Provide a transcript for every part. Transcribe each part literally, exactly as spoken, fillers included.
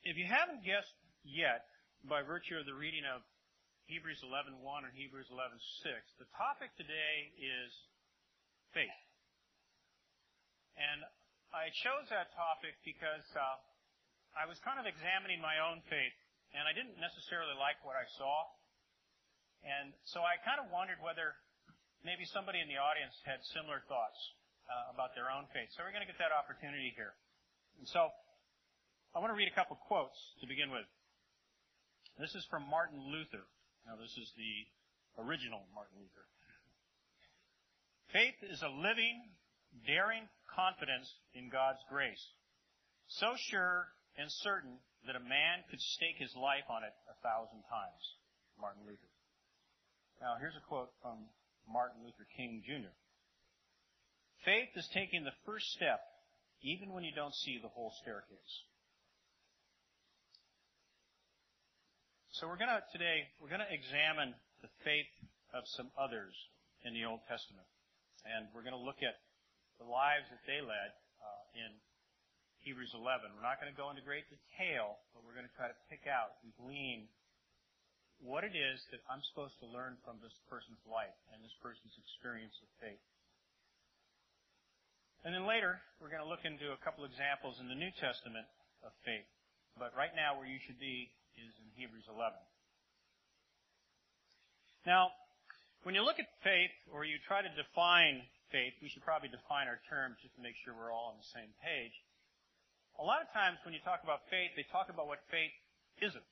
If you haven't guessed yet, by virtue of the reading of Hebrews eleven one and Hebrews eleven six, the topic today is faith. And I chose that topic because uh, I was kind of examining my own faith, and I didn't necessarily like what I saw. And so I kind of wondered whether maybe somebody in the audience had similar thoughts uh, about their own faith. So we're going to get that opportunity here. And so I want to read a couple quotes to begin with. This is from Martin Luther. Now, this is the original Martin Luther. Faith is a living, daring confidence in God's grace, so sure and certain that a man could stake his life on it a thousand times. Martin Luther. Now, here's a quote from Martin Luther King, Junior Faith is taking the first step, even when you don't see the whole staircase. So we're going to, today, we're going to examine the faith of some others in the Old Testament. And we're going to look at the lives that they led uh, in Hebrews eleven. We're not going to go into great detail, but we're going to try to pick out and glean what it is that I'm supposed to learn from this person's life and this person's experience of faith. And then later, we're going to look into a couple examples in the New Testament of faith. But right now, where you should be is in Hebrews eleven. Now, when you look at faith, or you try to define faith, we should probably define our terms just to make sure we're all on the same page. A lot of times when you talk about faith, they talk about what faith isn't.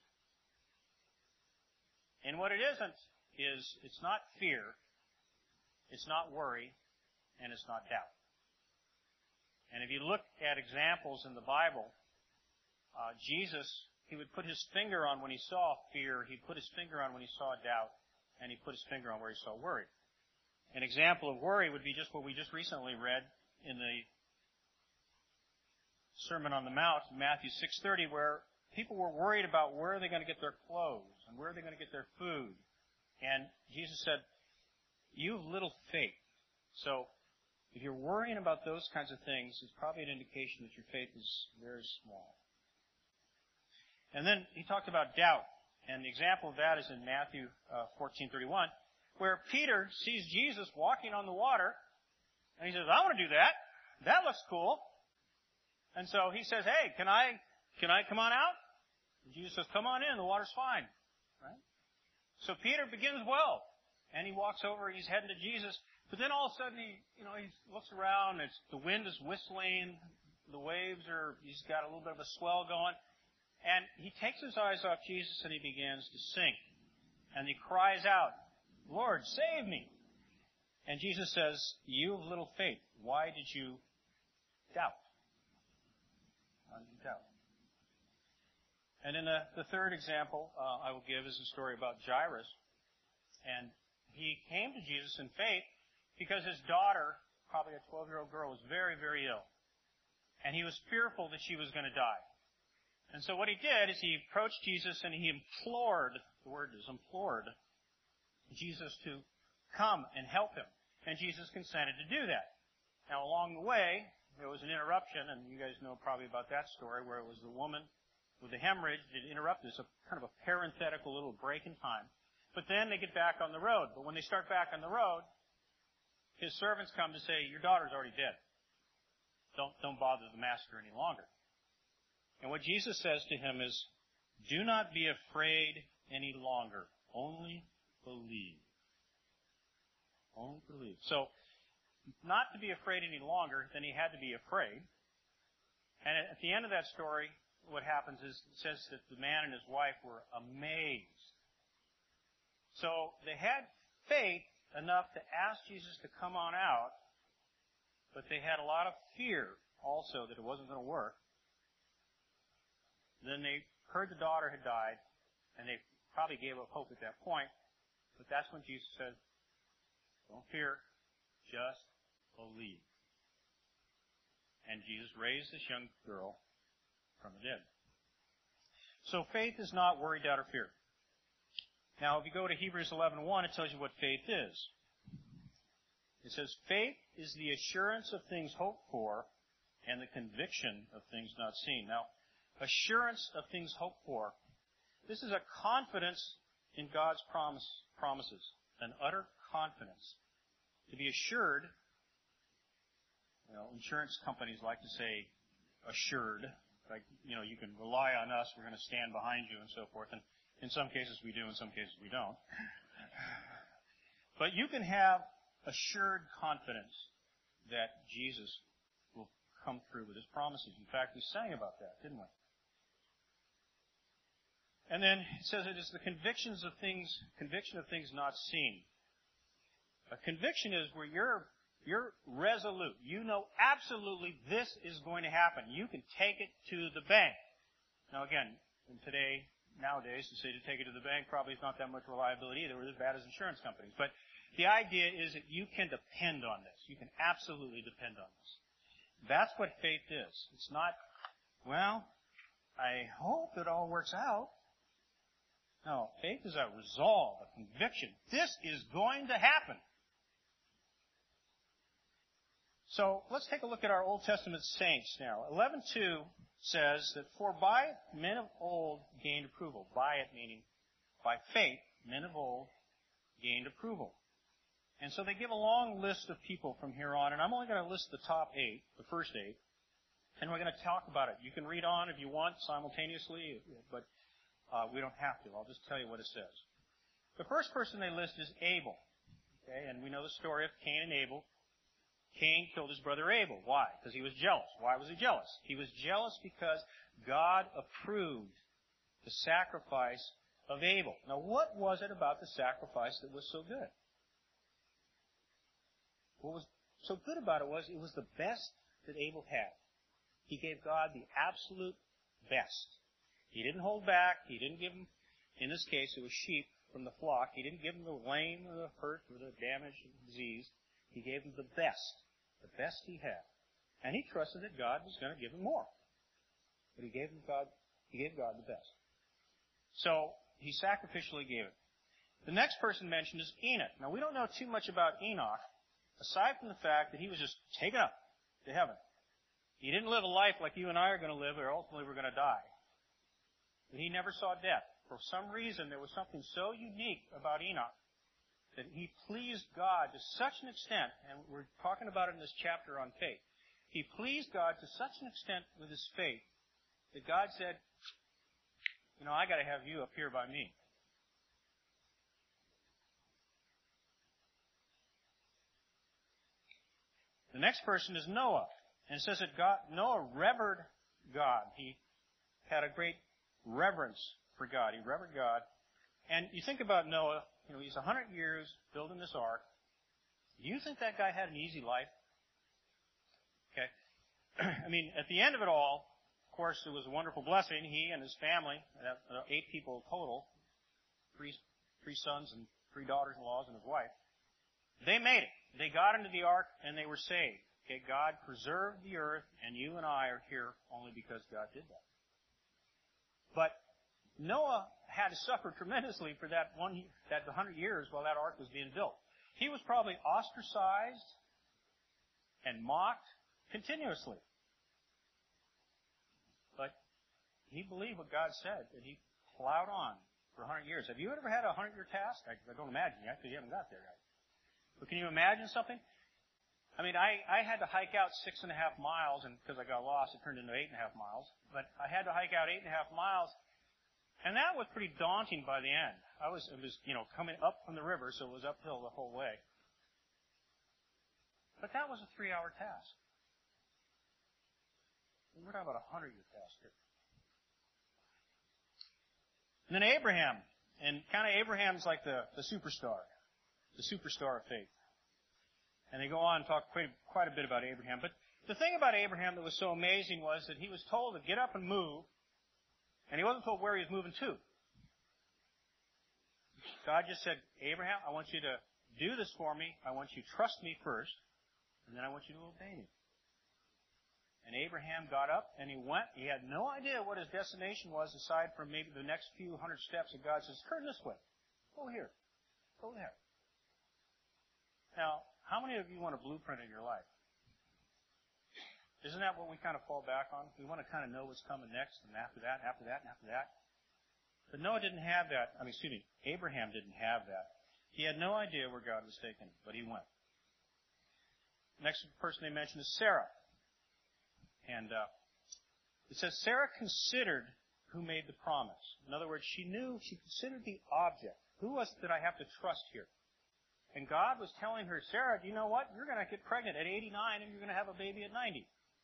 And what it isn't is it's not fear, it's not worry, and it's not doubt. And if you look at examples in the Bible, uh, Jesus, he would put his finger on when he saw fear, he'd put his finger on when he saw doubt, and he put his finger on where he saw worry. An example of worry would be just what we just recently read in the Sermon on the Mount, Matthew six thirty, where people were worried about where are they going to get their clothes and where are they going to get their food. And Jesus said, "You have little faith." So if you're worrying about those kinds of things, it's probably an indication that your faith is very small. And then he talked about doubt. And the example of that is in Matthew uh, fourteen thirty-one, where Peter sees Jesus walking on the water, and he says, "I want to do that. That looks cool." And so he says, "Hey, can I can I come on out?" And Jesus says, "Come on in. The water's fine." Right? So Peter begins well, and he walks over. He's heading to Jesus, but then all of a sudden he you know he looks around. It's the wind is whistling. The waves are. He's got a little bit of a swell going. And he takes his eyes off Jesus and he begins to sink. And he cries out, "Lord, save me." And Jesus says, "You have little faith. Why did you doubt?" Why did you doubt? And then the, the third example uh, I will give is a story about Jairus. And he came to Jesus in faith because his daughter, probably a twelve-year-old girl, was very, very ill. And he was fearful that she was going to die. And so what he did is he approached Jesus and he implored, the word is implored, Jesus to come and help him. And Jesus consented to do that. Now along the way, there was an interruption, and you guys know probably about that story, where it was the woman with the hemorrhage that interrupted. It's a kind of a parenthetical little break in time. But then they get back on the road. But when they start back on the road, his servants come to say, "Your daughter's already dead. Don't, don't bother the master any longer." And what Jesus says to him is, "Do not be afraid any longer. Only believe." Only believe. So, not to be afraid any longer, then he had to be afraid. And at the end of that story, what happens is, it says that the man and his wife were amazed. So, they had faith enough to ask Jesus to come on out, but they had a lot of fear also that it wasn't going to work. Then they heard the daughter had died, and they probably gave up hope at that point. But that's when Jesus said, "Don't fear, just believe." And Jesus raised this young girl from the dead. So faith is not worry, doubt, or fear. Now, if you go to Hebrews eleven one, it tells you what faith is. It says, "Faith is the assurance of things hoped for and the conviction of things not seen." Now, assurance of things hoped for. This is a confidence in God's promise, promises, an utter confidence. To be assured, you know, insurance companies like to say assured, like, you know, you can rely on us, we're going to stand behind you and so forth. And in some cases we do, in some cases we don't. But you can have assured confidence that Jesus will come through with His promises. In fact, we sang about that, didn't we? And then it says it is the convictions of things, conviction of things not seen. A conviction is where you're, you're resolute. You know absolutely this is going to happen. You can take it to the bank. Now again, today, nowadays, to say to take it to the bank probably is not that much reliability either. We're as bad as insurance companies. But the idea is that you can depend on this. You can absolutely depend on this. That's what faith is. It's not, well, I hope it all works out. No, faith is a resolve, a conviction. This is going to happen. So let's take a look at our Old Testament saints now. eleven two says that, for by men of old gained approval. By it meaning, by faith, men of old gained approval. And so they give a long list of people from here on, and I'm only going to list the top eight, the first eight, and we're going to talk about it. You can read on if you want simultaneously, but Uh, we don't have to. I'll just tell you what it says. The first person they list is Abel. Okay, and we know the story of Cain and Abel. Cain killed his brother Abel. Why? Because he was jealous. Why was he jealous? He was jealous because God approved the sacrifice of Abel. Now, what was it about the sacrifice that was so good? What was so good about it was it was the best that Abel had. He gave God the absolute best. He didn't hold back. He didn't give them, in this case, it was sheep from the flock. He didn't give them the lame or the hurt or the damage or the disease. He gave them the best, the best he had. And he trusted that God was going to give him more. But he gave him God, he gave God the best. So he sacrificially gave it. The next person mentioned is Enoch. Now, we don't know too much about Enoch, aside from the fact that he was just taken up to heaven. He didn't live a life like you and I are going to live, or ultimately we're going to die. But he never saw death. For some reason, there was something so unique about Enoch that he pleased God to such an extent, and we're talking about it in this chapter on faith. He pleased God to such an extent with his faith that God said, you know, I got to have you up here by me. The next person is Noah. And it says that God, Noah revered God. He had a great reverence for God. He revered God. And you think about Noah, you know, he's a hundred years building this ark. Do you think that guy had an easy life? Okay. I mean, at the end of it all, of course, it was a wonderful blessing. He and his family, uh, eight people total, three, three sons and three daughters-in-laws and his wife, they made it. They got into the ark and they were saved. Okay, God preserved the earth, and you and I are here only because God did that. But Noah had to suffer tremendously for that one, that hundred years while that ark was being built. He was probably ostracized and mocked continuously. But he believed what God said, and he plowed on for a hundred years. Have you ever had a hundred-year task? I, I don't imagine yet, because you haven't got there yet. But can you imagine something? I mean, I, I had to hike out six and a half miles, and because I got lost, it turned into eight and a half miles. But I had to hike out eight and a half miles, and that was pretty daunting by the end. I was, it was, you know, coming up from the river, so it was uphill the whole way. But that was a three-hour task. And we're talking about a hundred-year task here. And then Abraham, and kind of Abraham's like the, the superstar, the superstar of faith. And they go on and talk quite, quite a bit about Abraham. But the thing about Abraham that was so amazing was that he was told to get up and move, and he wasn't told where he was moving to. God just said, Abraham, I want you to do this for me. I want you to trust me first, and then I want you to obey me. And Abraham got up and he went. He had no idea what his destination was aside from maybe the next few hundred steps, and God says, turn this way. Go here. Go there. Now, how many of you want a blueprint in your life? Isn't that what we kind of fall back on? We want to kind of know what's coming next, and after that, and after that, and after that. But Noah didn't have that. I mean, excuse me, Abraham didn't have that. He had no idea where God was taking him, but he went. Next person they mention is Sarah. And uh, it says, Sarah considered who made the promise. In other words, she knew, she considered the object. Who was it that I have to trust here? And God was telling her, Sarah, do you know what? You're going to get pregnant at eighty-nine and you're going to have a baby at ninety.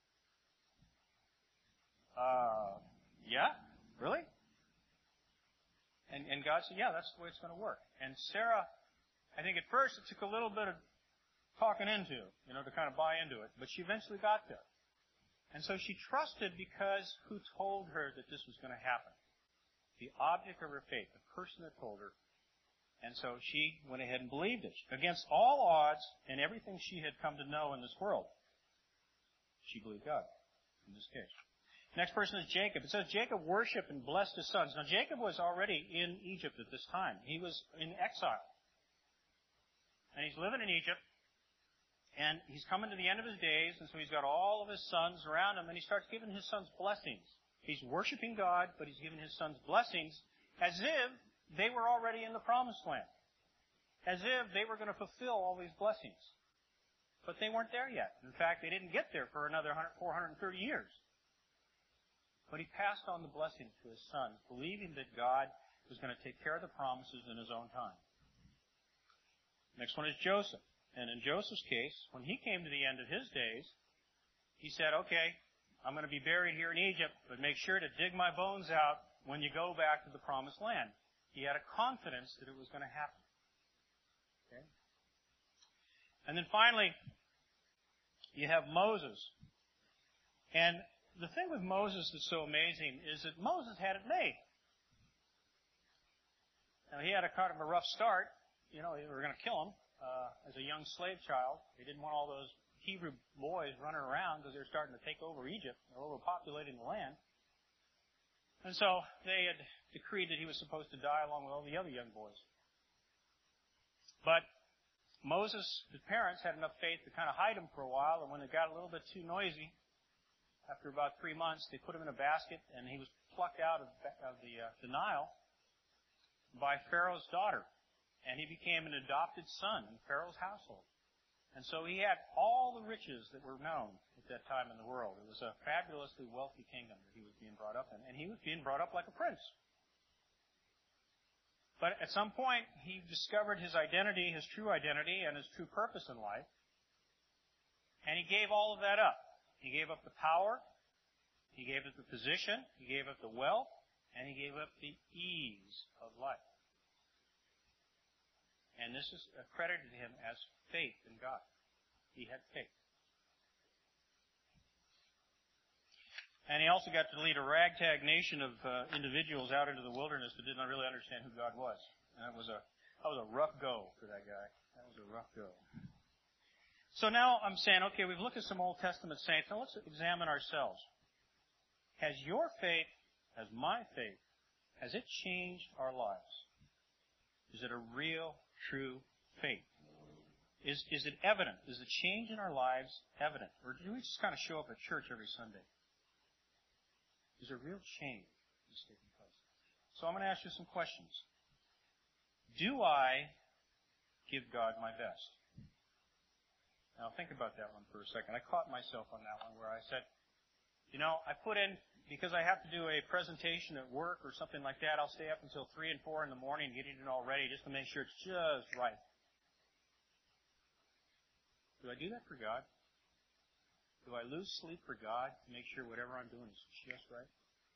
Uh, yeah? Really? And, and God said, yeah, that's the way it's going to work. And Sarah, I think at first it took a little bit of talking into, you know, to kind of buy into it. But she eventually got there. And so she trusted because who told her that this was going to happen? The object of her faith, the person that told her. And so she went ahead and believed it. Against all odds and everything she had come to know in this world, she believed God in this case. Next person is Jacob. It says Jacob worshiped and blessed his sons. Now Jacob was already in Egypt at this time. He was in exile. And he's living in Egypt. And he's coming to the end of his days. And so he's got all of his sons around him. And he starts giving his sons blessings. He's worshiping God, but he's giving his sons blessings as if they were already in the promised land. As if they were going to fulfill all these blessings. But they weren't there yet. In fact, they didn't get there for another four hundred thirty years. But he passed on the blessings to his sons, believing that God was going to take care of the promises in his own time. Next one is Joseph. And in Joseph's case, when he came to the end of his days, he said, okay, I'm going to be buried here in Egypt, but make sure to dig my bones out when you go back to the promised land. He had a confidence that it was going to happen. Okay? And then finally, you have Moses. And the thing with Moses that's so amazing is that Moses had it made. Now, he had a kind of a rough start. You know, they were going to kill him uh, as a young slave child. They didn't want all those Hebrew boys running around because they were starting to take over Egypt. They were overpopulating the land. And so they had decreed that he was supposed to die along with all the other young boys. But Moses, his parents, had enough faith to kind of hide him for a while, and when it got a little bit too noisy, after about three months, they put him in a basket, and he was plucked out of, of the, uh, the Nile by Pharaoh's daughter. And he became an adopted son in Pharaoh's household. And so he had all the riches that were known at that time in the world. It was a fabulously wealthy kingdom that he was being brought up in. And he was being brought up like a prince. But at some point, he discovered his identity, his true identity, and his true purpose in life. And he gave all of that up. He gave up the power. He gave up the position. He gave up the wealth. And he gave up the ease of life. And this is accredited to him as faith in God. He had faith. And he also got to lead a ragtag nation of uh, individuals out into the wilderness that did not really understand who God was. And that was a that was a rough go for that guy. That was a rough go. So now I'm saying, okay, we've looked at some Old Testament saints. Now let's examine ourselves. Has your faith, has my faith, has it changed our lives? Is it a real, true faith? Is is it evident? Is the change in our lives evident? Or do we just kind of show up at church every Sunday? Is there real change that's taking place? So I'm going to ask you some questions. Do I give God my best? Now think about that one for a second. I caught myself on that one where I said, you know, I put in, because I have to do a presentation at work or something like that, I'll stay up until three and four in the morning getting it all ready just to make sure it's just right. Do I do that for God? Do I lose sleep for God to make sure whatever I'm doing is just right?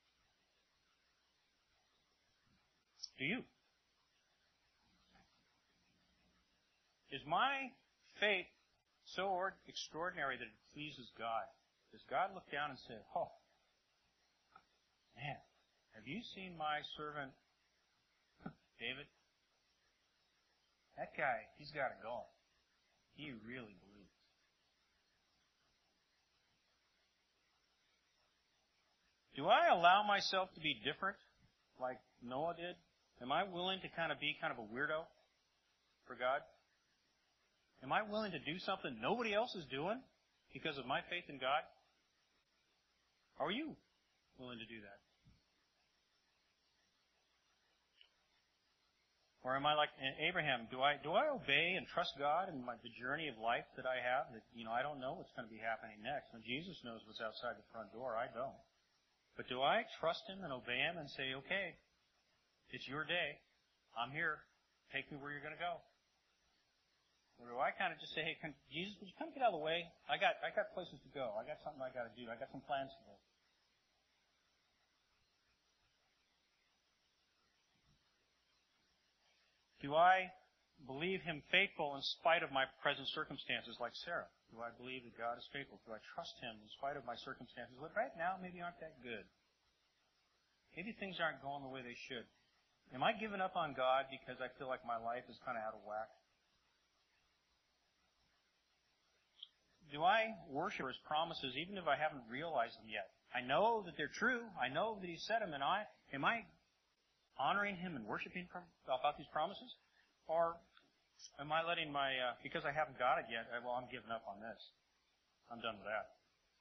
Do you? Is my faith so extraordinary that it pleases God? Does God look down and say, oh, man, have you seen my servant David? That guy, he's got it going. He really believes. Do I allow myself to be different like Noah did? Am I willing to kind of be kind of a weirdo for God? Am I willing to do something nobody else is doing because of my faith in God? Are you willing to do that? Or am I like Abraham? Do I do I obey and trust God in my, the journey of life that I have? That, you know, I don't know what's going to be happening next. And Jesus knows what's outside the front door. I don't. But do I trust Him and obey Him and say, okay, it's your day. I'm here. Take me where you're going to go. Or do I kind of just say, hey, can, Jesus, would you come get out of the way? I got I got places to go. I got something I got to do. I got some plans to do. Do I believe Him faithful in spite of my present circumstances like Sarah? Do I believe that God is faithful? Do I trust Him in spite of my circumstances that right now maybe aren't that good? Maybe things aren't going the way they should. Am I giving up on God because I feel like my life is kind of out of whack? Do I worship His promises even if I haven't realized them yet? I know that they're true. I know that He said them, and I am I honoring Him and worshiping Him about these promises? Or am I letting my, uh, because I haven't got it yet, I, well, I'm giving up on this. I'm done with that.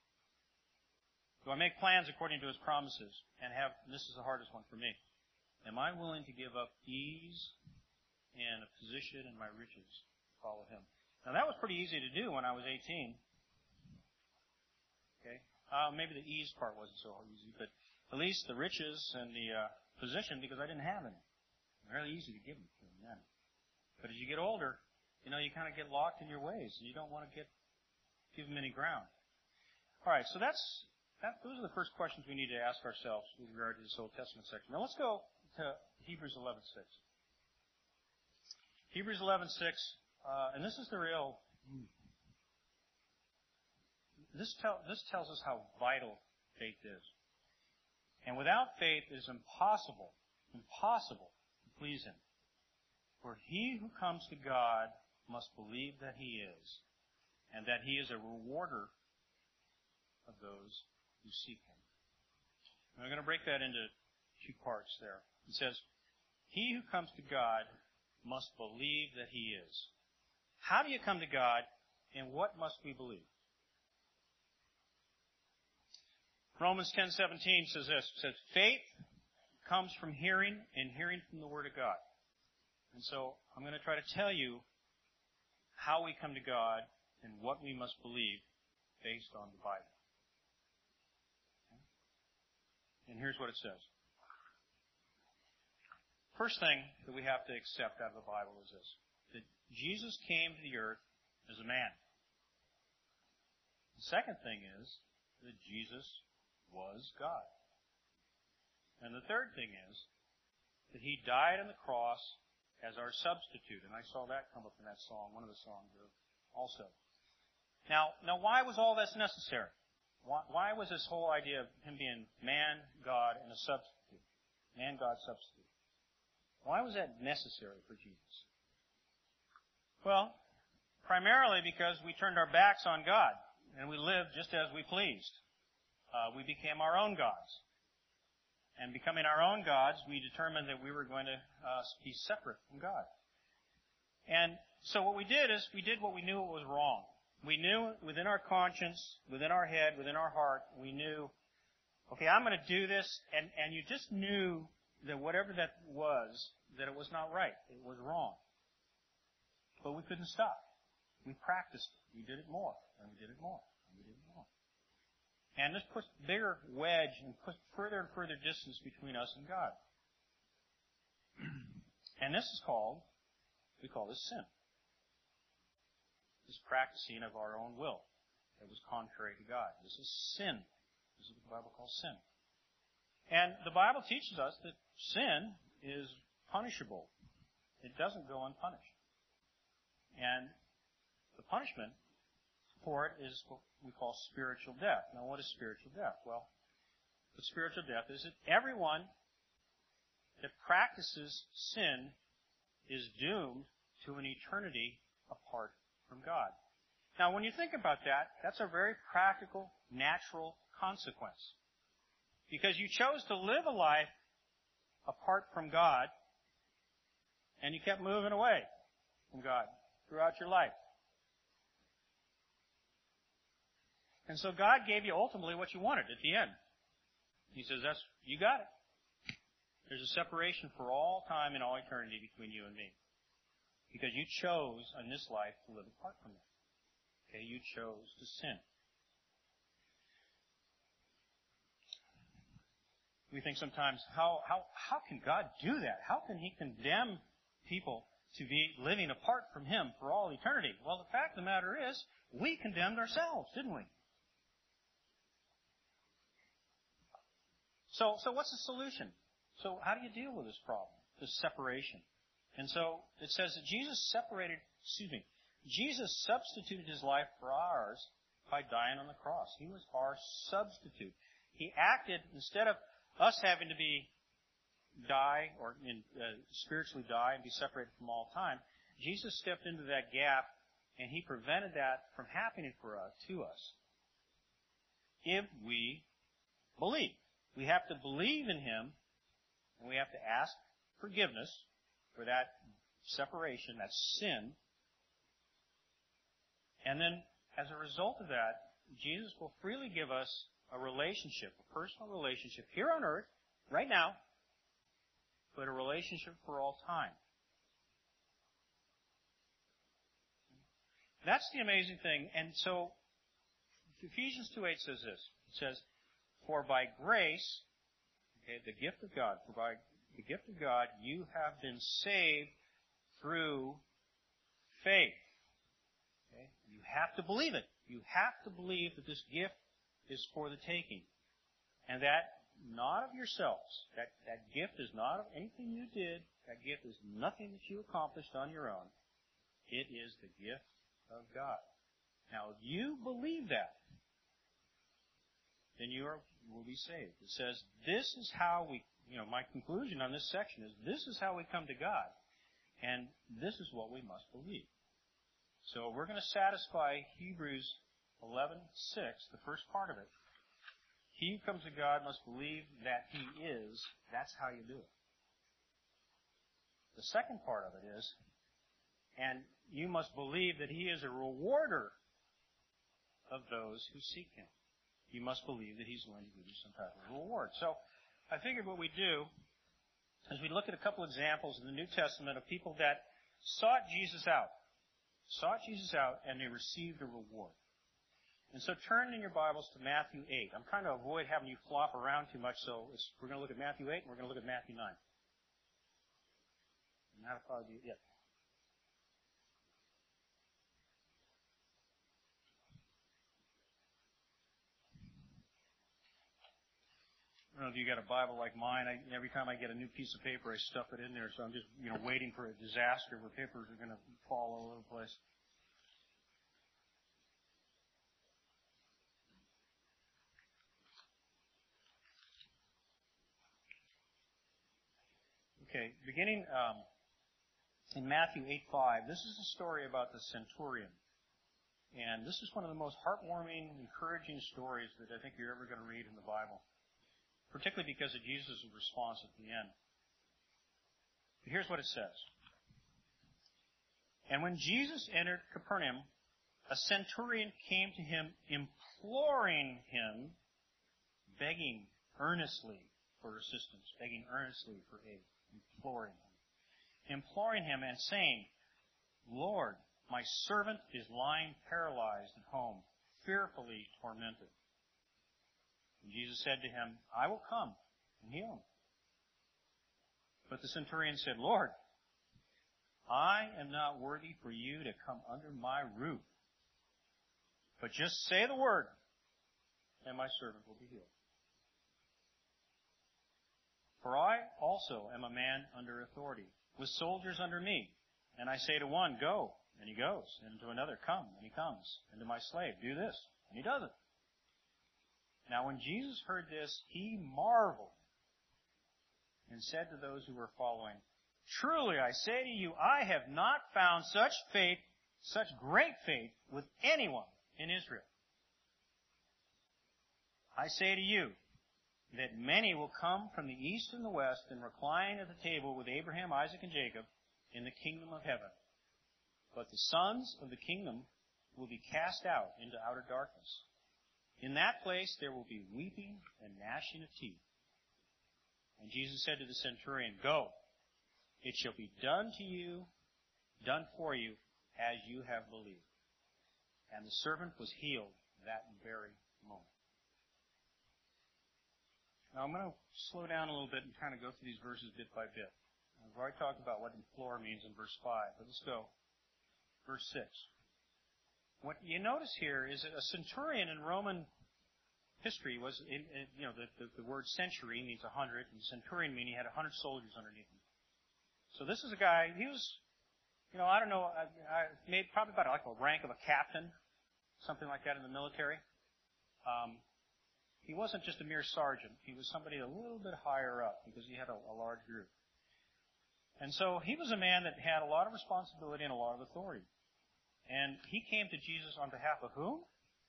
Do I make plans according to His promises and have, and this is the hardest one for me, am I willing to give up ease and a position and my riches to follow Him? Now that was pretty easy to do when I was eighteen. Okay? Uh, maybe the ease part wasn't so easy, but at least the riches and the, uh, position, because I didn't have any. Really easy to give them to them then. But as you get older, you know, you kind of get locked in your ways, and you don't want to get give them any ground. All right, so that's that. Those are the first questions we need to ask ourselves with regard to this Old Testament section. Now let's go to Hebrews eleven six. Hebrews eleven six, uh, and this is the real. This tell this tells us how vital faith is. And without faith it is impossible, impossible to please Him. For he who comes to God must believe that He is, and that He is a rewarder of those who seek Him. And I'm going to break that into two parts there. It says, he who comes to God must believe that He is. How do you come to God, and what must we believe? Romans ten seventeen says this, it says, faith comes from hearing, and hearing from the Word of God. And so I'm going to try to tell you how we come to God and what we must believe based on the Bible. Okay? And here's what it says. First thing that we have to accept out of the Bible is this, that Jesus came to the earth as a man. The second thing is that Jesus was God. And the third thing is that He died on the cross as our substitute. And I saw that come up in that song, one of the songs also. Now, now why was all this necessary? Why, why was this whole idea of Him being man, God, and a substitute? Man, God, substitute. Why was that necessary for Jesus? Well, primarily because we turned our backs on God and we lived just as we pleased. Uh, we became our own gods. And becoming our own gods, we determined that we were going to uh, be separate from God. And so what we did is we did what we knew was wrong. We knew within our conscience, within our head, within our heart, we knew, okay, I'm going to do this, and, and you just knew that whatever that was, that it was not right. It was wrong. But we couldn't stop. We practiced it. We did it more, and we did it more, and we did it more. And this puts a bigger wedge and puts further and further distance between us and God. And this is called, we call this sin. This practicing of our own will that was contrary to God. This is sin. This is what the Bible calls sin. And the Bible teaches us that sin is punishable. It doesn't go unpunished. And the punishment for it is what we call spiritual death. Now, what is spiritual death? Well, the spiritual death is that everyone that practices sin is doomed to an eternity apart from God. Now, when you think about that, that's a very practical, natural consequence. Because you chose to live a life apart from God, and you kept moving away from God throughout your life. And so God gave you ultimately what you wanted at the end. He says, "That's you got it. There's a separation for all time and all eternity between you and me. Because you chose in this life to live apart from me. Okay, you chose to sin." We think sometimes, how, how, how can God do that? How can He condemn people to be living apart from Him for all eternity? Well, the fact of the matter is, we condemned ourselves, didn't we? So, so what's the solution? So how do you deal with this problem, this separation? And so it says that Jesus separated, excuse me, Jesus substituted His life for ours by dying on the cross. He was our substitute. He acted, instead of us having to be die or in, uh, spiritually die and be separated from all time, Jesus stepped into that gap and He prevented that from happening for us, to us. If we believe. We have to believe in Him, and we have to ask forgiveness for that separation, that sin. And then, as a result of that, Jesus will freely give us a relationship, a personal relationship here on earth, right now, but a relationship for all time. That's the amazing thing. And so, Ephesians two eight says this. It says, "For by grace," okay, the gift of God, for by the gift of God, you have been saved through faith. Okay? You have to believe it. You have to believe that this gift is for the taking. And that not of yourselves. That, that gift is not of anything you did. That gift is nothing that you accomplished on your own. It is the gift of God. Now, if you believe that, then you are, will be saved. It says, this is how we, you know, my conclusion on this section is, this is how we come to God. And this is what we must believe. So we're going to satisfy Hebrews eleven six, the first part of it. He who comes to God must believe that He is. That's how you do it. The second part of it is, and you must believe that He is a rewarder of those who seek Him. You must believe that He's going to give you some type of reward. So I figured what we do is we look at a couple examples in the New Testament of people that sought Jesus out. Sought Jesus out and they received a reward. And so turn in your Bibles to Matthew eight. I'm trying to avoid having you flop around too much, so it's, we're going to look at Matthew eight and we're going to look at Matthew nine. And that'll probably be it. I don't know if you got a Bible like mine. I, every time I get a new piece of paper, I stuff it in there, so I'm just, you know, waiting for a disaster where papers are going to fall all over the place. Okay, beginning um, in Matthew eight five, this is a story about the centurion. And this is one of the most heartwarming, encouraging stories that I think you're ever going to read in the Bible, particularly because of Jesus' response at the end. But here's what it says. And when Jesus entered Capernaum, a centurion came to him, imploring him, begging earnestly for assistance, begging earnestly for aid, imploring him, imploring him and saying, Lord, my servant is lying paralyzed at home, fearfully tormented. And Jesus said to him, I will come and heal him. But the centurion said, Lord, I am not worthy for you to come under my roof. But just say the word, and my servant will be healed. For I also am a man under authority, with soldiers under me. And I say to one, go, and he goes. And to another, come, and he comes. And to my slave, do this, and he does it. Now when Jesus heard this, he marveled and said to those who were following, Truly I say to you, I have not found such faith, such great faith with anyone in Israel. I say to you that many will come from the east and the west and recline at the table with Abraham, Isaac, and Jacob in the kingdom of heaven. But the sons of the kingdom will be cast out into outer darkness. In that place there will be weeping and gnashing of teeth. And Jesus said to the centurion, Go, it shall be done to you, done for you, as you have believed. And the servant was healed that very moment. Now I'm going to slow down a little bit and kind of go through these verses bit by bit. I've already talked about what implore means in verse five, but let's go. Verse six. What you notice here is that a centurion in Roman history was, in, in, you know, the, the, the word century means a hundred, and centurion meaning he had a hundred soldiers underneath him. So this is a guy, he was, you know, I don't know, I, I made probably about like a rank of a captain, something like that in the military. Um, he wasn't just a mere sergeant. He was somebody a little bit higher up because he had a, a large group. And so he was a man that had a lot of responsibility and a lot of authority. And he came to Jesus on behalf of whom?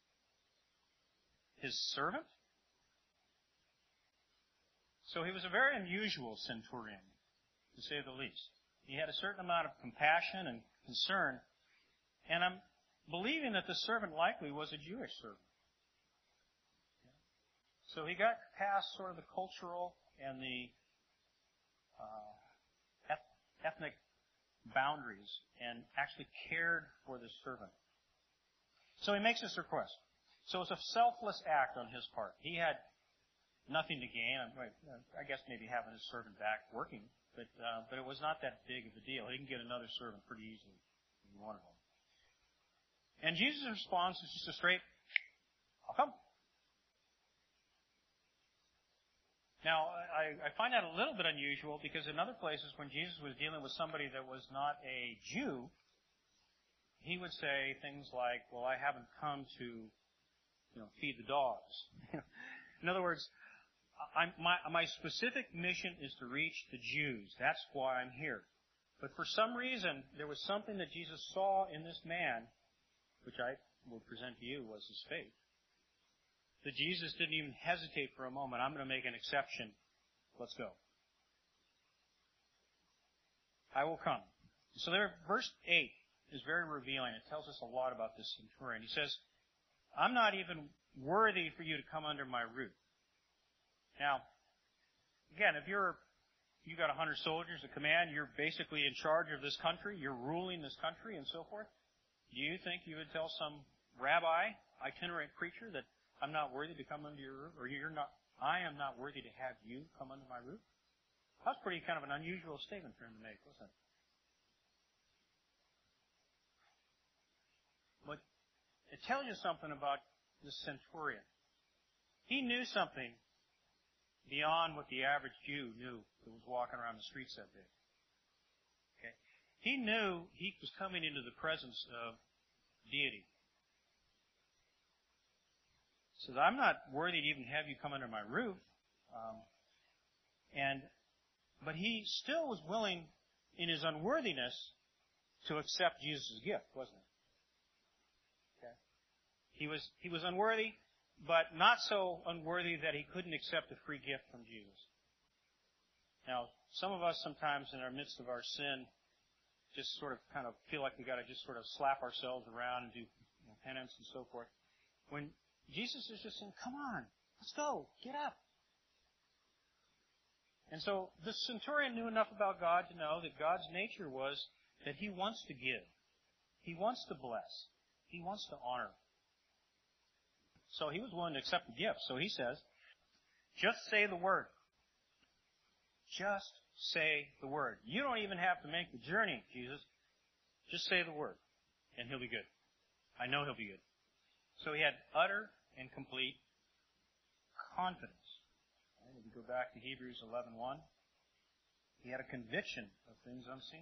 His servant? So he was a very unusual centurion, to say the least. He had a certain amount of compassion and concern. And I'm believing that the servant likely was a Jewish servant. So he got past sort of the cultural and the uh, ethnic boundaries and actually cared for this servant. So he makes this request. So it's a selfless act on his part. He had nothing to gain. I guess maybe having his servant back working, but uh, but it was not that big of a deal. He can get another servant pretty easily if he wanted one. And Jesus' response is just a straight, I'll come. Now, I, I find that a little bit unusual because in other places when Jesus was dealing with somebody that was not a Jew, he would say things like, well, I haven't come to, you know, feed the dogs. In other words, I'm, my, my specific mission is to reach the Jews. That's why I'm here. But for some reason, there was something that Jesus saw in this man, which I will present to you was his faith. That Jesus didn't even hesitate for a moment. I'm going to make an exception. Let's go. I will come. So there, verse eight is very revealing. It tells us a lot about this centurion. He says, I'm not even worthy for you to come under my roof. Now, again, if you're, you got a hundred soldiers, a command, you're basically in charge of this country, you're ruling this country and so forth. Do you think you would tell some rabbi, itinerant preacher that I'm not worthy to come under your roof, or you're not, I am not worthy to have you come under my roof? That was pretty kind of an unusual statement for him to make, wasn't it? But it tells you something about the centurion. He knew something beyond what the average Jew knew that was walking around the streets that day. Okay? He knew he was coming into the presence of deity. He says, I'm not worthy to even have you come under my roof. Um, and But he still was willing, in his unworthiness, to accept Jesus' gift, wasn't he? Okay. He was, he was unworthy, but not so unworthy that he couldn't accept a free gift from Jesus. Now, some of us sometimes in our midst of our sin just sort of kind of feel like we got to just sort of slap ourselves around and do, you know, penance and so forth. When Jesus is just saying, come on, let's go, get up. And so the centurion knew enough about God to know that God's nature was that He wants to give. He wants to bless. He wants to honor. So he was willing to accept the gift. So he says, just say the word. Just say the word. You don't even have to make the journey, Jesus. Just say the word, and He'll be good. I know He'll be good. So he had utter and complete confidence. Right, if you go back to Hebrews eleven one, he had a conviction of things unseen.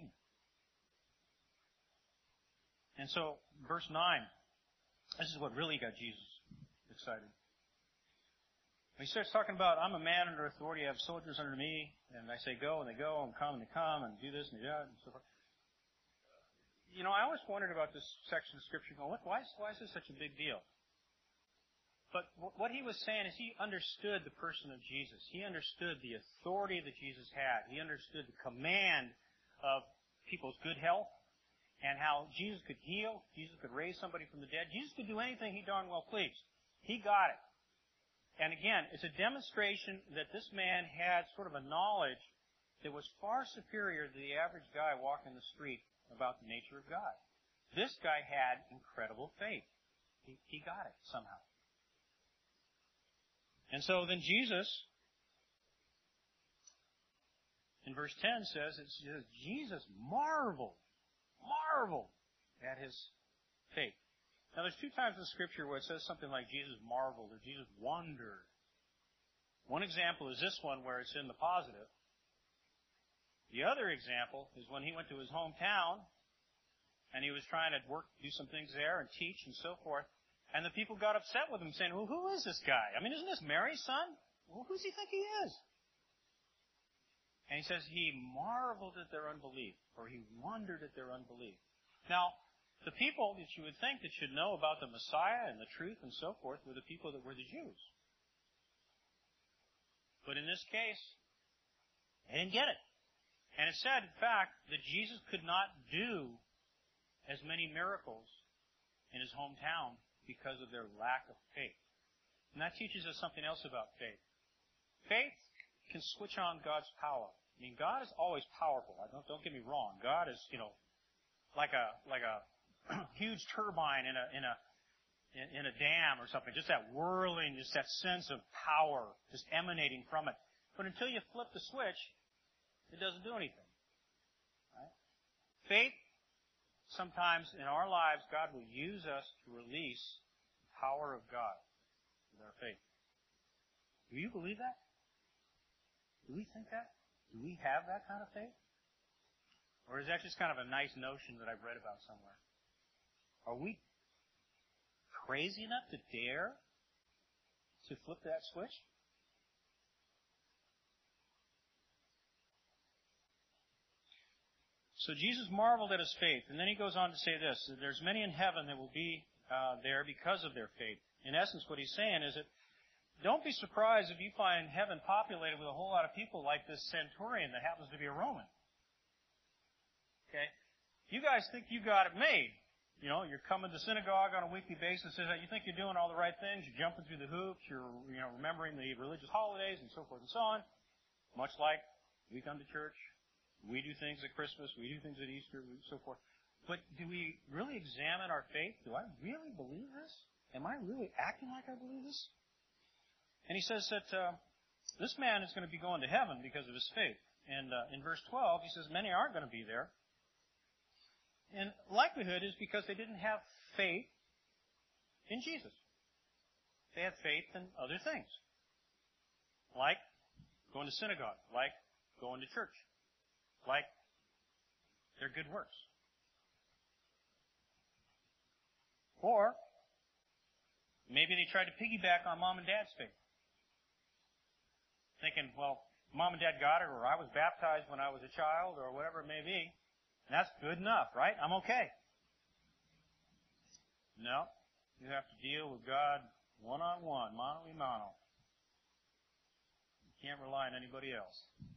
And so, verse nine, this is what really got Jesus excited. He starts talking about, I'm a man under authority, I have soldiers under me, and I say go, and they go, and come, and they come, and do this, and do that, and so forth. You know, I always wondered about this section of Scripture, going, what, why, is, why is this such a big deal? But what he was saying is he understood the person of Jesus. He understood the authority that Jesus had. He understood the command of people's good health and how Jesus could heal. Jesus could raise somebody from the dead. Jesus could do anything He darn well pleased. He got it. And again, it's a demonstration that this man had sort of a knowledge that was far superior to the average guy walking the street about the nature of God. This guy had incredible faith. He, he got it somehow. And so then Jesus, in verse ten says, it says, Jesus marveled, marveled at his faith. Now there's two times in Scripture where it says something like Jesus marveled or Jesus wondered. One example is this one where it's in the positive. The other example is when he went to his hometown and he was trying to work, do some things there and teach and so forth. And the people got upset with him saying, well, who is this guy? I mean, isn't this Mary's son? Well, who does he think he is? And he says he marveled at their unbelief, or he wondered at their unbelief. Now, the people that you would think that should know about the Messiah and the truth and so forth were the people that were the Jews. But in this case, they didn't get it. And it said, in fact, that Jesus could not do as many miracles in his hometown because of their lack of faith. And that teaches us something else about faith. Faith can switch on God's power. I mean, God is always powerful. Don't, don't get me wrong. God is, you know, like a like a huge turbine in a in a in a dam or something. Just that whirling, just that sense of power just emanating from it. But until you flip the switch, it doesn't do anything. Right? Faith, sometimes in our lives, God will use us to release the power of God with our faith. Do you believe that? Do we think that? Do we have that kind of faith? Or is that just kind of a nice notion that I've read about somewhere? Are we crazy enough to dare to flip that switch? So Jesus marveled at his faith, and then he goes on to say this, that there's many in heaven that will be uh, there because of their faith. In essence, what he's saying is that don't be surprised if you find heaven populated with a whole lot of people like this centurion that happens to be a Roman. Okay? You guys think you got it made. You know, you're coming to synagogue on a weekly basis, you think you're doing all the right things, you're jumping through the hoops, you're, you know, remembering the religious holidays and so forth and so on. Much like we come to church. We do things at Christmas. We do things at Easter, and so forth. But do we really examine our faith? Do I really believe this? Am I really acting like I believe this? And he says that uh, this man is going to be going to heaven because of his faith. And uh, in verse twelve, he says many aren't going to be there. And likelihood is because they didn't have faith in Jesus. They had faith in other things. Like going to synagogue. Like going to church. Like their good works. Or maybe they tried to piggyback on mom and dad's faith. Thinking, well, mom and dad got it, or I was baptized when I was a child, or whatever it may be. And that's good enough, right? I'm okay. No. You have to deal with God one-on-one, mano a mano. You can't rely on anybody else.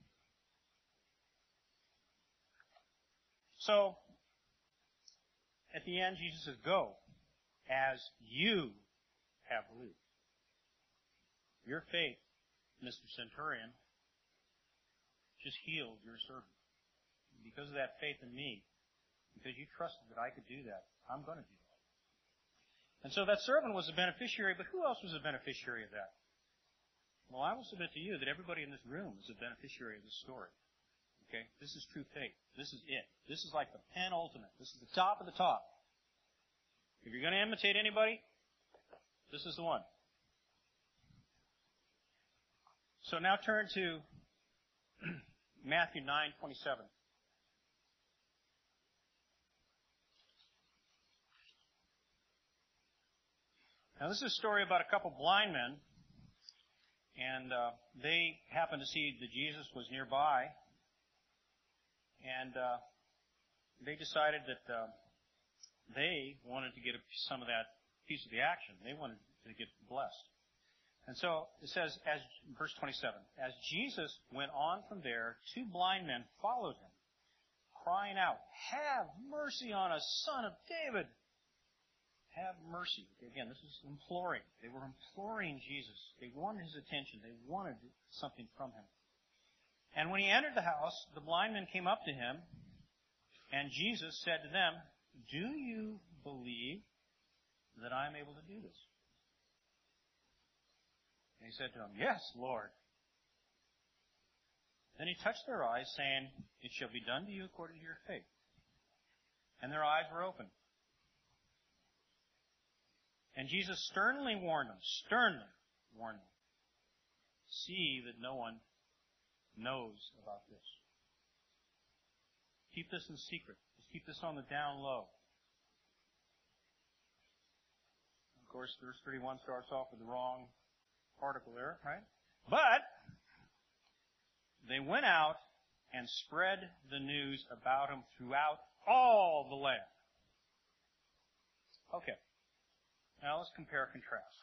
So, at the end, Jesus says, go, as you have believed. Your faith, Mister Centurion, just healed your servant. Because of that faith in me, because you trusted that I could do that, I'm going to do that. And so that servant was a beneficiary, but who else was a beneficiary of that? Well, I will submit to you that everybody in this room is a beneficiary of this story. Okay? This is true faith. This is it. This is like the penultimate. This is the top of the top. If you're going to imitate anybody, this is the one. So now turn to Matthew nine twenty-seven. Now this is a story about a couple blind men, and uh, they happened to see that Jesus was nearby, and uh, they decided that uh, they wanted to get a, some of that piece of the action. They wanted to get blessed. And so it says, as verse twenty-seven, as Jesus went on from there, two blind men followed him, crying out, "Have mercy on us, Son of David!" have mercy. Again, this is imploring. They were imploring Jesus. They wanted his attention. They wanted something from him. And when he entered the house, the blind men came up to him, and Jesus said to them, "Do you believe that I am able to do this?" And he said to them, "Yes, Lord." Then he touched their eyes, saying, "It shall be done to you according to your faith." And their eyes were opened. And Jesus sternly warned them, sternly warned them, "See that no one knows about this." Keep this in secret. Just keep this on the down low. Of course, verse thirty-one starts off with the wrong particle there, right? But they went out and spread the news about him throughout all the land. Okay. Now let's compare and contrast.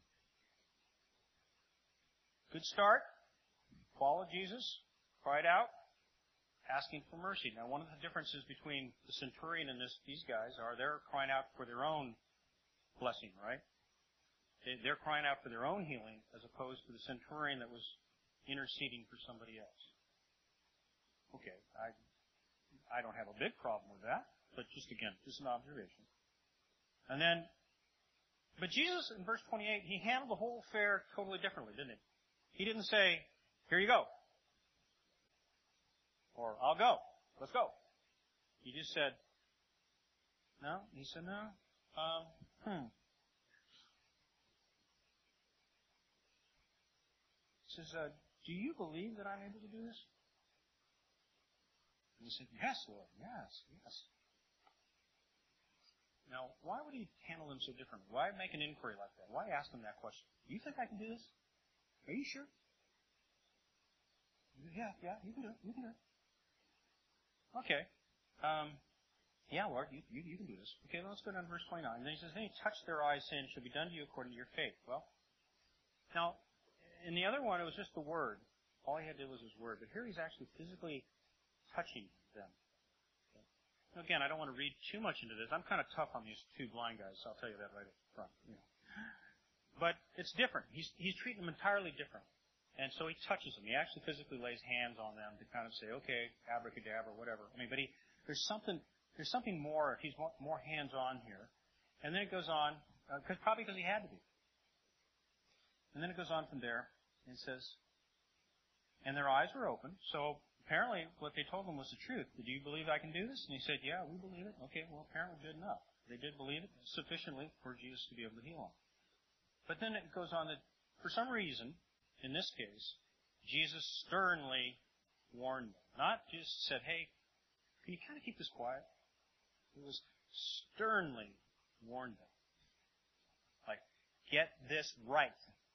Good start. Followed Jesus. Cried out. Asking for mercy. Now one of the differences between the centurion and this, these guys are they're crying out for their own blessing, right? They, they're crying out for their own healing as opposed to the centurion that was interceding for somebody else. Okay, I I don't have a big problem with that, but just again, just an observation. And then, but Jesus in verse twenty-eight, he handled the whole affair totally differently, didn't he? He didn't say, "Here you go," or "I'll go, let's go." He just said, no. He said, no. Um, hmm. He says, uh, "Do you believe that I'm able to do this?" And he said, "Yes, Lord, yes, yes." Now, why would he handle them so differently? Why make an inquiry like that? Why ask them that question? "Do you think I can do this? Are you sure?" "Yeah, yeah, you can do it. You can do it." "Okay. Um, yeah, Lord, you, you, you can do this." Okay, let's go down to verse twenty-nine. And then he says, "Then he touched their eyes, saying, 'It shall be done to you according to your faith.'" Well, now, in the other one, it was just the word. All he had to do was his word. But here he's actually physically touching them. Okay. Now, again, I don't want to read too much into this. I'm kind of tough on these two blind guys, so I'll tell you that right up front. You know. But it's different. He's, he's treating them entirely different. And so he touches them. He actually physically lays hands on them to kind of say, okay, abracadabra, whatever. I mean, but he, there's something, there's something more. He's more, more hands-on here. And then it goes on, uh, cause, probably because he had to be. And then it goes on from there and says, and their eyes were open. So apparently what they told him was the truth. "Do you believe I can do this?" And he said, "Yeah, we believe it." Okay, well, apparently good enough. They did believe it sufficiently for Jesus to be able to heal them. But then it goes on that for some reason, in this case, Jesus sternly warned them. Not just said, "Hey, can you kind of keep this quiet?" It was sternly warned them. Like, get this right.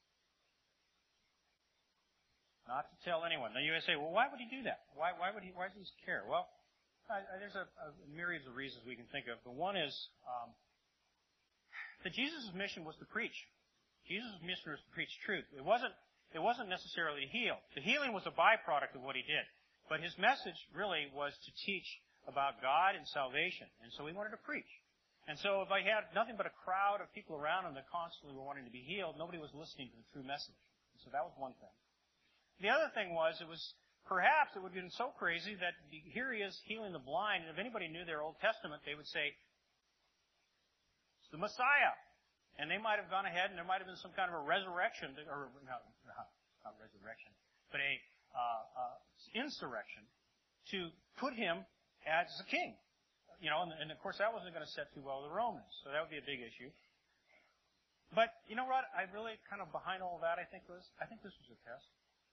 Not to tell anyone. Now you may say, well, why would he do that? Why, why would he, why does he care? Well, I, I, there's a, a myriad of reasons we can think of. But one is, um, that Jesus' mission was to preach. Jesus' mission was to preach truth. It wasn't, it wasn't necessarily to heal. The healing was a byproduct of what he did. But his message really was to teach about God and salvation. And so he wanted to preach. And so if I had nothing but a crowd of people around him that constantly were wanting to be healed, nobody was listening to the true message. And so that was one thing. The other thing was, it was, perhaps it would have been so crazy that here he is healing the blind, and if anybody knew their Old Testament, they would say, "It's the Messiah." And they might have gone ahead, and there might have been some kind of a resurrection, or not, not resurrection, but a uh, uh, insurrection to put him as a king. You know, and, and of course that wasn't going to set too well with the Romans, so that would be a big issue. But you know what? I really kind of behind all that, I think was, I think this was a test.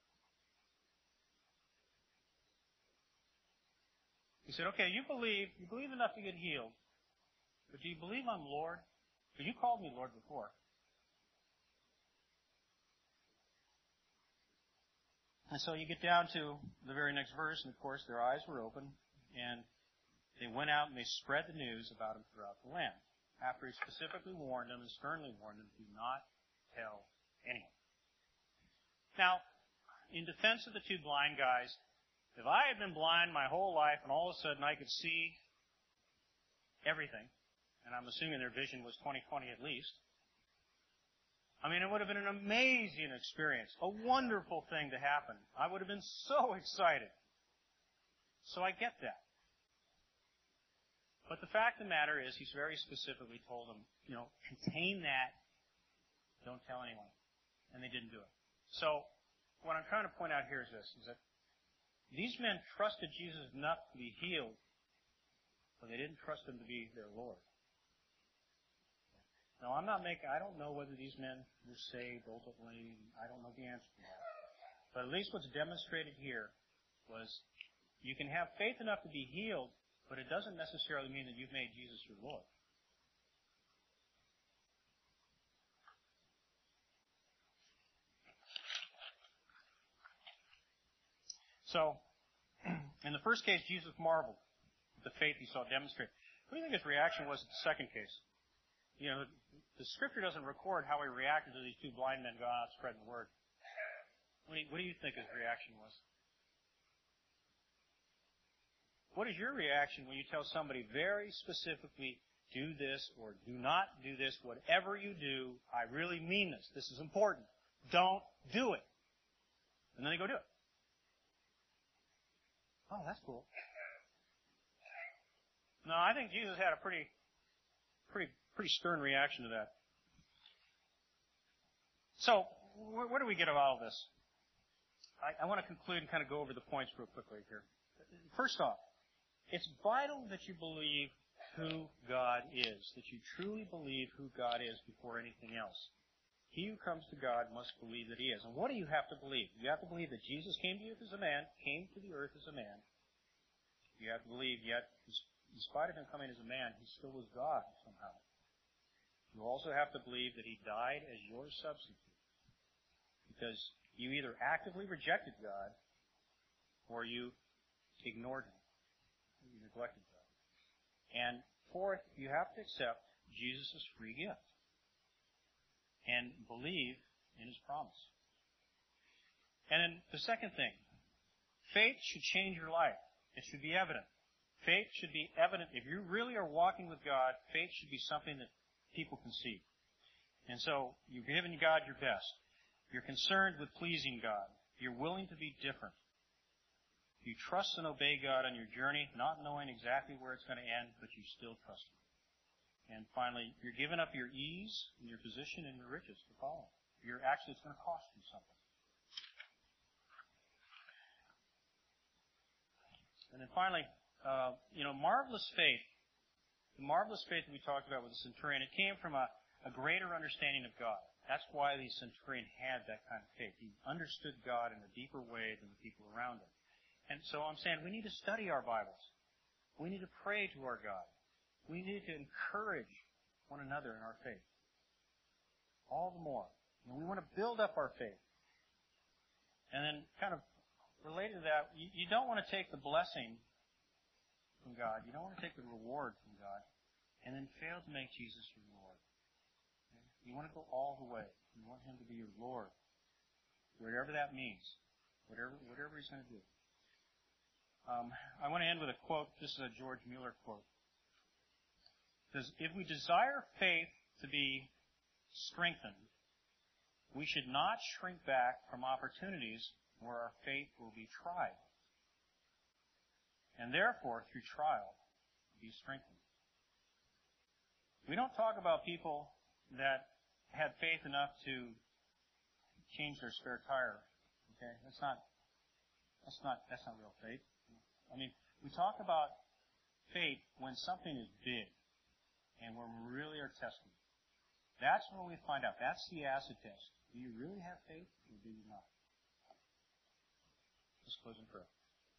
He said, "Okay, you believe, you believe enough to get healed, but do you believe I'm Lord? Because you called me Lord before." And so you get down to the very next verse, and of course their eyes were open, and they went out and they spread the news about him throughout the land. After he specifically warned them and sternly warned them, "Do not tell anyone." Now, in defense of the two blind guys, if I had been blind my whole life and all of a sudden I could see everything, and I'm assuming their vision was twenty twenty at least. I mean, it would have been an amazing experience, a wonderful thing to happen. I would have been so excited. So I get that. But the fact of the matter is, he's very specifically told them, you know, contain that, don't tell anyone. And they didn't do it. So, what I'm trying to point out here is this, is that these men trusted Jesus enough to be healed, but they didn't trust him to be their Lord. Now, I'm not making, I don't know whether these men were saved ultimately. I don't know the answer to that. But at least what's demonstrated here was you can have faith enough to be healed, but it doesn't necessarily mean that you've made Jesus your Lord. So, in the first case, Jesus marveled at the faith he saw demonstrated. What do you think his reaction was in the second case? You know, the Scripture doesn't record how he reacted to these two blind men going out spreading the word. What do you, what do you think his reaction was? What is your reaction when you tell somebody very specifically, do this or do not do this, whatever you do, I really mean this. This is important. Don't do it. And then they go do it. Oh, that's cool. No, I think Jesus had a pretty, pretty, pretty stern reaction to that. So, wh- what do we get out of all this? I, I want to conclude and kind of go over the points real quickly here. First off, it's vital that you believe who God is, that you truly believe who God is before anything else. He who comes to God must believe that He is. And what do you have to believe? You have to believe that Jesus came to you as a man, came to the earth as a man. You have to believe, yet, in spite of Him coming as a man, He still was God somehow. You also have to believe that He died as your substitute. Because you either actively rejected God, or you ignored Him. You neglected God. And fourth, you have to accept Jesus' free gift. And believe in His promise. And then the second thing, faith should change your life. It should be evident. Faith should be evident. If you really are walking with God, faith should be something that people can see. And so, you're giving God your best. You're concerned with pleasing God. You're willing to be different. You trust and obey God on your journey, not knowing exactly where it's going to end, but you still trust Him. And finally, you're giving up your ease and your position and your riches to follow Him. You're actually, it's going to cost you something. And then finally, uh, you know, marvelous faith. The marvelous faith that we talked about with the centurion, it came from a, a greater understanding of God. That's why the centurion had that kind of faith. He understood God in a deeper way than the people around him. And so I'm saying we need to study our Bibles. We need to pray to our God. We need to encourage one another in our faith. All the more. And we want to build up our faith. And then kind of related to that, you, you don't want to take the blessing from God. You don't want to take the reward from God and then fail to make Jesus your Lord. Okay? You want to go all the way. You want Him to be your Lord. Whatever that means. Whatever, whatever He's going to do. Um, I want to end with a quote. This is a George Mueller quote. It says, if we desire faith to be strengthened, we should not shrink back from opportunities where our faith will be tried. And therefore, through trial, be strengthened. We don't talk about people that had faith enough to change their spare tire. Okay? That's not, that's not, that's not real faith. I mean, we talk about faith when something is big. And when we really are tested. That's when we find out. That's the acid test. Do you really have faith or do you not? Let's close in prayer.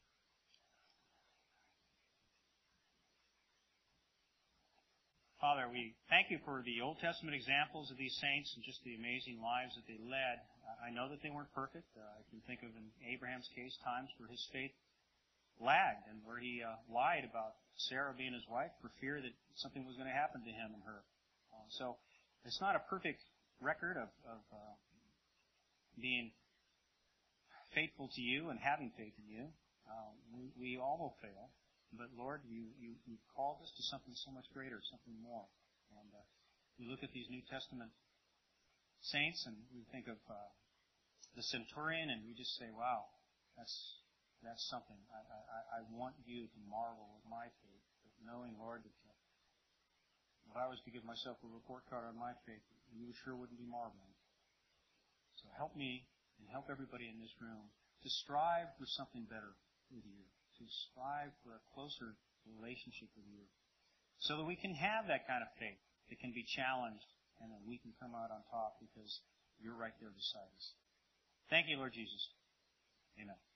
Father, we thank You for the Old Testament examples of these saints and just the amazing lives that they led. I know that they weren't perfect. Uh, I can think of in Abraham's case times where his faith lagged and where he uh, lied about Sarah being his wife for fear that something was going to happen to him and her. Uh, so it's not a perfect record of, of uh, being faithful to You and having faith in You. Uh, we, we all will fail. But Lord, you, you, you called us to something so much greater, something more. And uh, we look at these New Testament saints and we think of uh, the centurion and we just say, wow, that's that's something. I, I, I want you to marvel at my faith, but knowing, Lord, that uh, if I was to give myself a report card on my faith, you sure wouldn't be marveling. So help me and help everybody in this room to strive for something better with you, to strive for a closer relationship with you, so that we can have that kind of faith that can be challenged and that we can come out on top because you're right there beside us. Thank you, Lord Jesus. Amen.